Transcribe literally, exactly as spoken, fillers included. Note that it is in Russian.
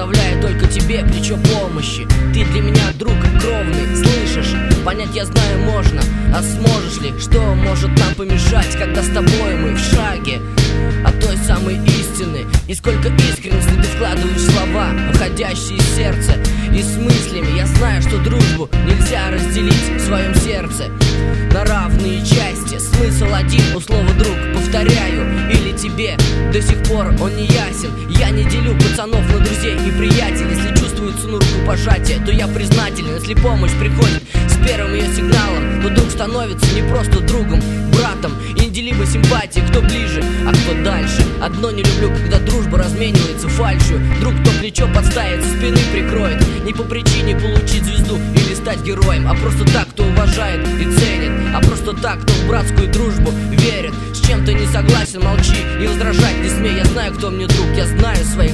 подставляя только тебе плечо помощи. Ты для меня друг кровный, слышишь? Понять я знаю можно, а сможешь ли? Что может нам помешать, когда с тобой мы в шаге от той самой истины? И сколько искренности ты вкладываешь в слова, входящие из сердца и с мыслями. Я знаю, что дружбу нельзя разделить в своем сердце на равные части. Смысл один у слова друг, повторяю, или тебе до сих пор он не ясен. Я не делю пацанов на друзей и приятелей. Если чувствую цену рукопожатия, то я признателен. Если помощь приходит с первым ее сигналом, то друг становится не просто другом, братом. И неделимой симпатии, кто ближе, а кто дальше. Одно не люблю, когда дружба разменивается фальшью. Друг, кто плечо подставит, со спины прикроет. Не по причине получить звезду или стать героем, а просто так, кто уважает и ценит. А просто так, кто в братскую дружбу верит. С чем ты не согласен, молчи и возражать не смей. Я знаю, кто мне друг, я знаю своих